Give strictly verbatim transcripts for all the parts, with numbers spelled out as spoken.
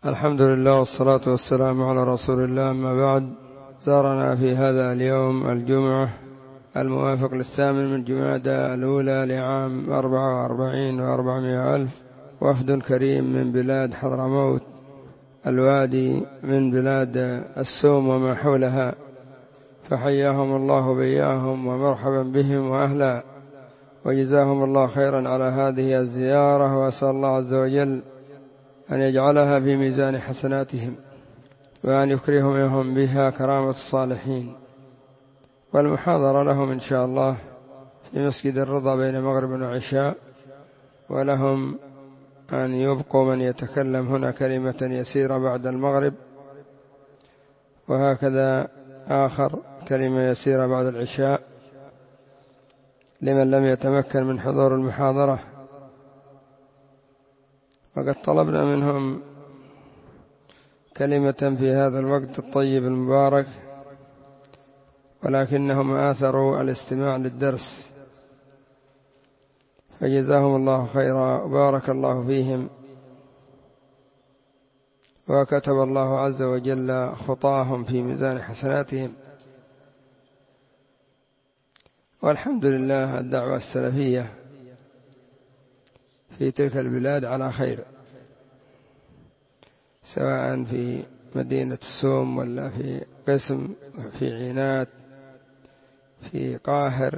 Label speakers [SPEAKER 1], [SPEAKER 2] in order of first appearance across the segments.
[SPEAKER 1] الحمد لله والصلاة والسلام على رسول الله. أما بعد، زارنا في هذا اليوم الجمعة الموافق للثامن من جمادى الأولى لعام أربعة وأربعين وأربعمائة ألف وفد كريم من بلاد حضرموت الوادي من بلاد السوم وما حولها، فحياهم الله بياهم ومرحبا بهم وأهلا، وجزاهم الله خيرا على هذه الزيارة، وأسأل الله عز وجل أن يجعلها في ميزان حسناتهم وأن يكرمهم بها كرامة الصالحين. والمحاضرة لهم إن شاء الله في مسجد الرضا بين مغرب وعشاء، ولهم أن يبقوا من يتكلم هنا كلمة يسيرة بعد المغرب، وهكذا آخر كلمة يسيرة بعد العشاء لمن لم يتمكن من حضور المحاضرة. وقد طلبنا منهم كلمة في هذا الوقت الطيب المبارك، ولكنهم آثروا الاستماع للدرس، فجزاهم الله خيرا وبارك الله فيهم، وكتب الله عز وجل خطاهم في ميزان حسناتهم. والحمد لله الدعوة السلفية في تلك البلاد على خير، سواء في مدينة السوم ولا في قسم، في عينات، في قاهر،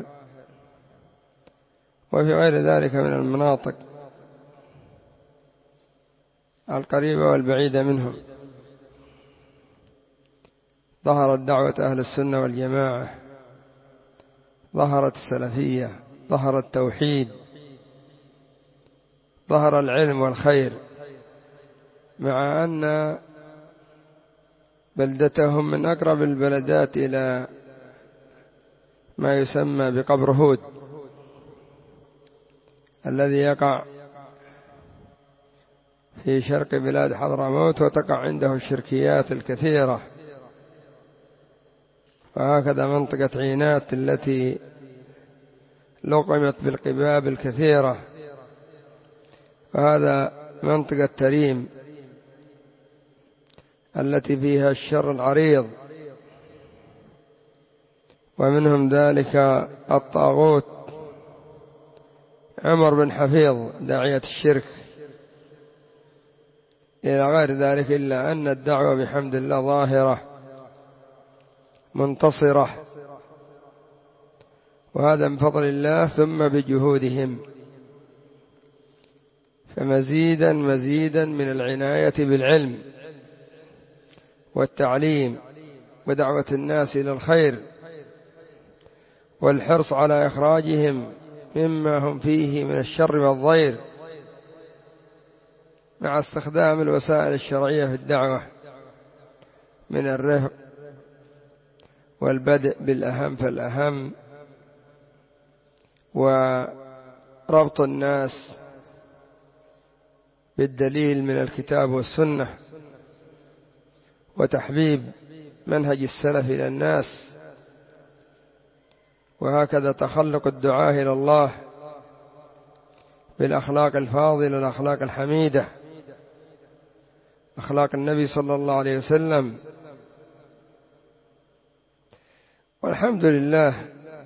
[SPEAKER 1] وفي غير ذلك من المناطق القريبة والبعيدة منهم. ظهرت دعوة أهل السنة والجماعة، ظهرت السلفية، ظهر التوحيد، ظهر العلم والخير، مع أن بلدتهم من أقرب البلدات إلى ما يسمى بقبر هود الذي يقع في شرق بلاد حضرموت، وتقع عنده الشركيات الكثيرة. وهكذا منطقة عينات التي لقمت بالقباب الكثيرة، وهذا منطقة تريم التي فيها الشر العريض، ومنهم ذلك الطاغوت عمر بن حفيظ داعية الشرك، إلى غير ذلك، إلا أن الدعوة بحمد الله ظاهرة منتصرة، وهذا من فضل الله ثم بجهودهم. فمزيدا مزيدا من العناية بالعلم والتعليم ودعوة الناس إلى الخير، والحرص على إخراجهم مما هم فيه من الشر والضير، مع استخدام الوسائل الشرعية في الدعوة من الرفق والبدء بالأهم فالأهم، وربط الناس بالدليل من الكتاب والسنة، وتحبيب منهج السلف إلى الناس، وهكذا تخلق الدعاة إلى الله بالأخلاق الفاضلة، الأخلاق الحميدة، أخلاق النبي صلى الله عليه وسلم. والحمد لله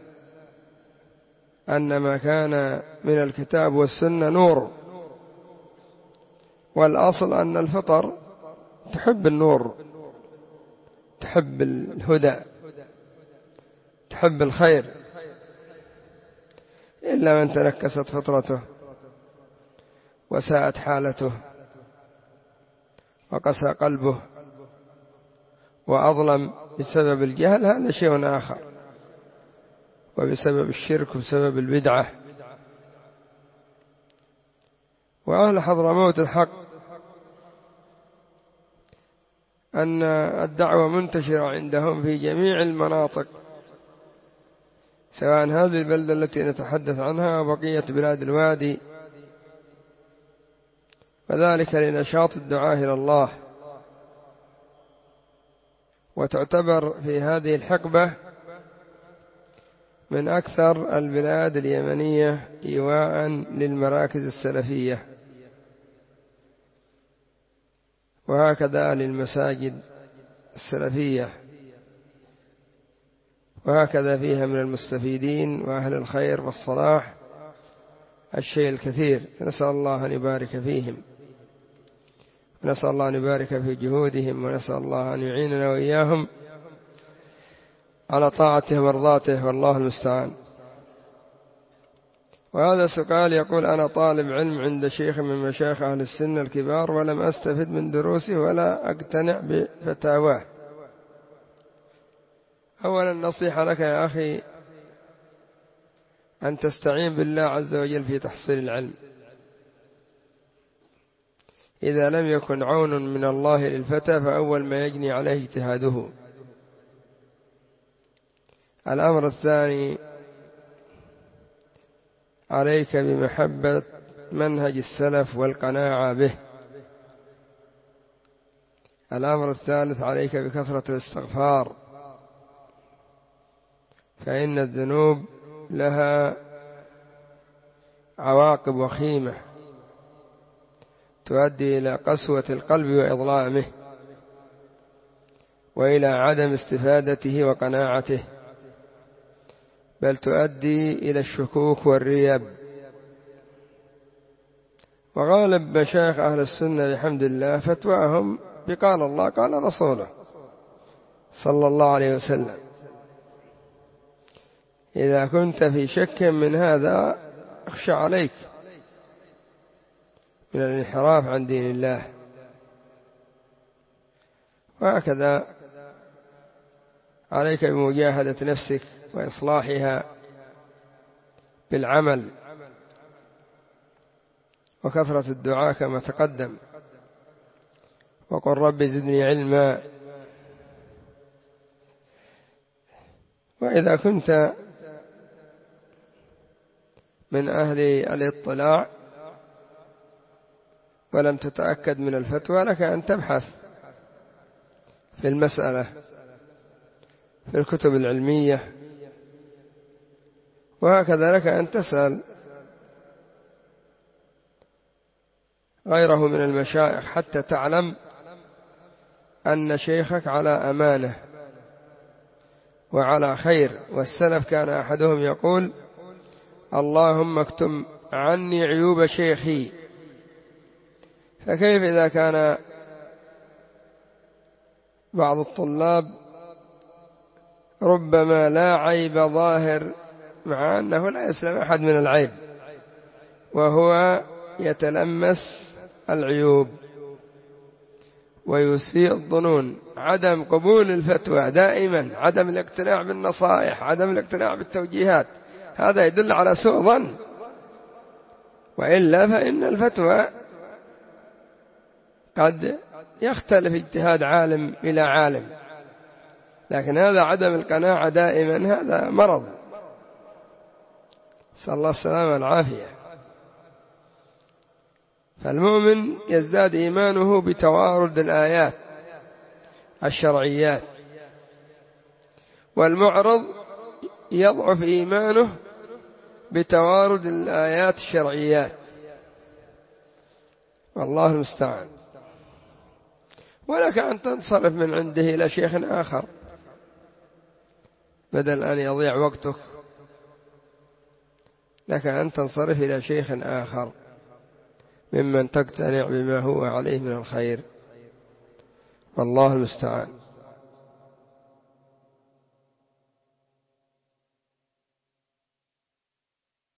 [SPEAKER 1] أن ما كان من الكتاب والسنة نور، والأصل أن الفطر تحب النور، تحب الهدى، تحب الخير، إلا من تنكست فطرته وساءت حالته وقسى قلبه وأظلم بسبب الجهل، هذا شيء آخر، وبسبب الشرك وبسبب البدعة. وأهل حضرموت الحق أن الدعوة منتشرة عندهم في جميع المناطق، سواء هذه البلدة التي نتحدث عنها وبقية بلاد الوادي، وذلك لنشاط الدعاة إلى الله. وتعتبر في هذه الحقبة من أكثر البلاد اليمنية إيواء للمراكز السلفية، وهكذا للمساجد السلفية، وهكذا فيها من المستفيدين وأهل الخير والصلاح الشيء الكثير. نسأل الله أن يبارك فيهم، ونسأل الله أن يبارك في جهودهم، ونسأل الله أن يعيننا وإياهم على طاعته ومرضاته، والله المستعان. وهذا سؤال يقول: أنا طالب علم عند شيخ من مشايخ أهل السن الكبار، ولم أستفد من دروسه ولا أقتنع بفتاواه. أولا نصيحة لك يا أخي أن تستعين بالله عز وجل في تحصيل العلم. إذا لم يكن عون من الله للفتى فأول ما يجني عليه اجتهاده. الأمر الثاني: عليك بمحبة منهج السلف والقناعة به. الأمر الثالث: عليك بكثرة الاستغفار، فإن الذنوب لها عواقب وخيمة تؤدي إلى قسوة القلب وإظلامه، وإلى عدم استفادته وقناعته، بل تؤدي إلى الشكوك والريب. وغالب مشايخ أهل السنة بحمد الله فتواهم بقال الله قال رسوله صلى الله عليه وسلم. إذا كنت في شك من هذا اخشى عليك من الانحراف عن دين الله. وهكذا عليك بمجاهدة نفسك وإصلاحها بالعمل وكثرة الدعاء كما تقدم، وقل رب زدني علما. وإذا كنت من أهل الاطلاع ولم تتأكد من الفتوى لك أن تبحث في المسألة في الكتب العلمية، وهكذا لك أن تسأل غيره من المشايخ حتى تعلم أن شيخك على أمانة وعلى خير. والسلف كان أحدهم يقول: اللهم اكتم عني عيوب شيخي. فكيف إذا كان بعض الطلاب ربما لا عيب ظاهر، مع أنه لا يسلم أحد من العيب، وهو يتلمس العيوب ويسيء الظنون. عدم قبول الفتوى دائما، عدم الاقتناع بالنصائح، عدم الاقتناع بالتوجيهات، هذا يدل على سوء ظن. وإلا فإن الفتوى قد يختلف اجتهاد عالم إلى عالم، لكن هذا عدم القناعة دائما هذا مرض، نسأل الله السلامة والعافية. فالمؤمن يزداد إيمانه بتوارد الآيات الشرعيات، والمعرض يضعف إيمانه بتوارد الآيات الشرعيات، والله المستعان. ولك أن تنصرف من عنده إلى شيخ آخر بدل أن يضيع وقتك، لك أن تنصرف إلى شيخ آخر ممن تقتنع بما هو عليه من الخير، والله المستعان.